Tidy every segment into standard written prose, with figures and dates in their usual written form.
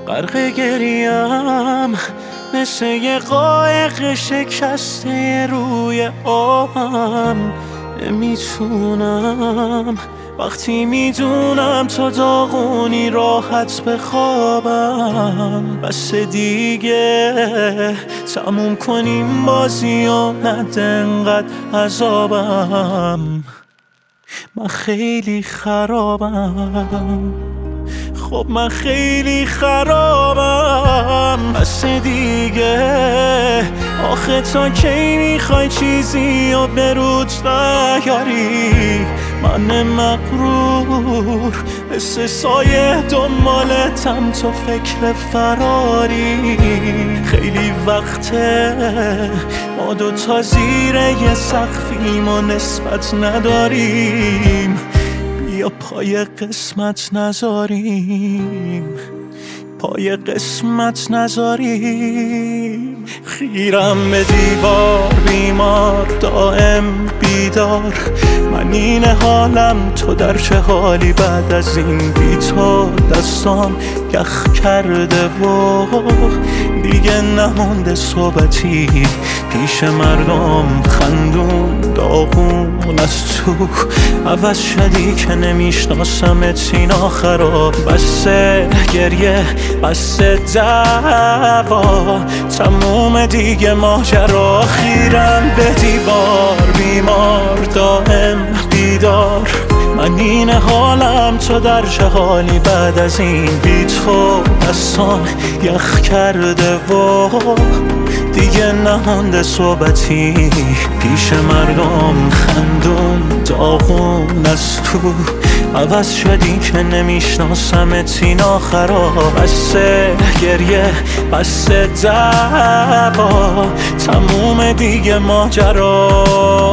غرق گریم مثل یه قایق شکسته روی آبم. نمیتونم وقتی میدونم تا داغونی راحت بخوابم. بس دیگه تموم کنیم بازی و نده انقدر عذابم. من خیلی خرابم، خب من خیلی خرابم. بس دیگه آخه تا کی میخوای چیزی و برود نیاری؟ من مغرور مثل سایه دنبالتم تو فکر فراری. خیلی وقته ما دوتا زیر یه سقفیم و نسبت نداریم. بیا پای قسمت نذاریم، پای قسمت نذاریم. خیرم به دیوار بیمار دائم بیدار. من این حالم تو در چه حالی بعد از این؟ بی تو دستام یخ کرده و دیگه نمونده صحبتی پیش مردم. خندون داغون از تو عوض شدی که نمیشناسمت سینا خراب. بسه گریه بسه دعوا تموم دیگه ماجرا. خیرم به دیوار بیمار دائم بیدار. من این حالم تو در چه حالی بعد از این؟ بی تو دستان یخ کرده و دیگه نمونده صحبتی پیش مردم. خندون داغون از تو عوض شدی که نمیشناسمت سینا خراب. بسه گریه بسه دعوا تموم دیگه ماجرا.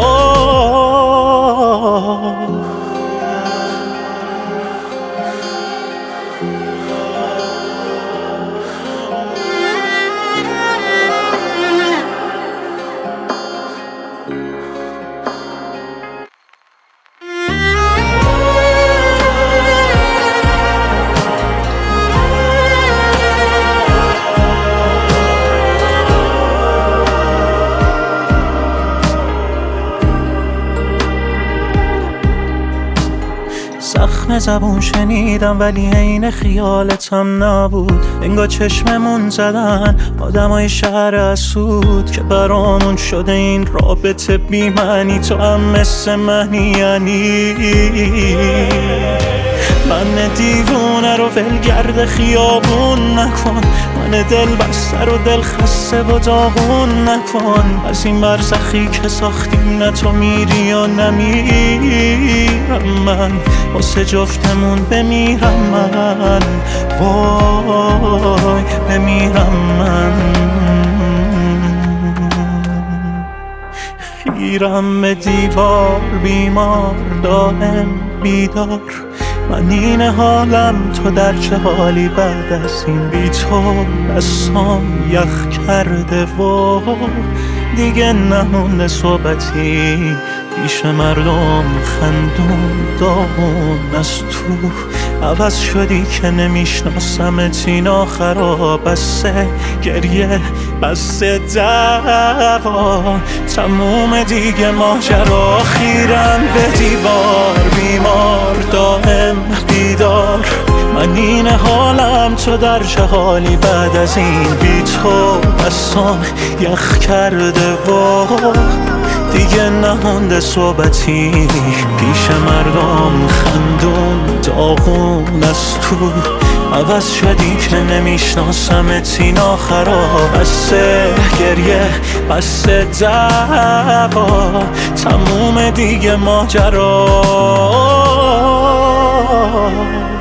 زخم زبون شنیدم ولی عین خیالتم نبود. انگار چشممون زدن آدمای شهر اسود که برامون شده این رابطه بی معنی. تو هم مثل منی یعنی من دیوونه رو ولگرد خیابون نکن. من دل بسته رو دل خسته و داغون نکن. از این برزخی که ساختیم نه تو میری و نمیرم من. واسه جفتمون بمیرم من، وای بمیرم من. خیرم به دیوار بیمار دائم بیدار. من این حالم تو در چه حالی بعد از این؟ بی تو دستام یخ کرده و دیگه نمونده صحبتی پیش مردم. خندون داغون از تو عوض شدی که نمیشناسمت سینا خراب. بسه گریه بسه دعوا تموم دیگه ماجرا. خیرم به دیوار بیمار دائم بیدار. من این حالم تو در چه حالی بعد از این؟ بی تو دستام یخ کرده و دیگه نمونده صحبتی پیش مردم. خندون داغون از تو عوض شدی که نمیشناسمت سینا خراب. بسه گریه بسه دعوا تموم دیگه ماجرا.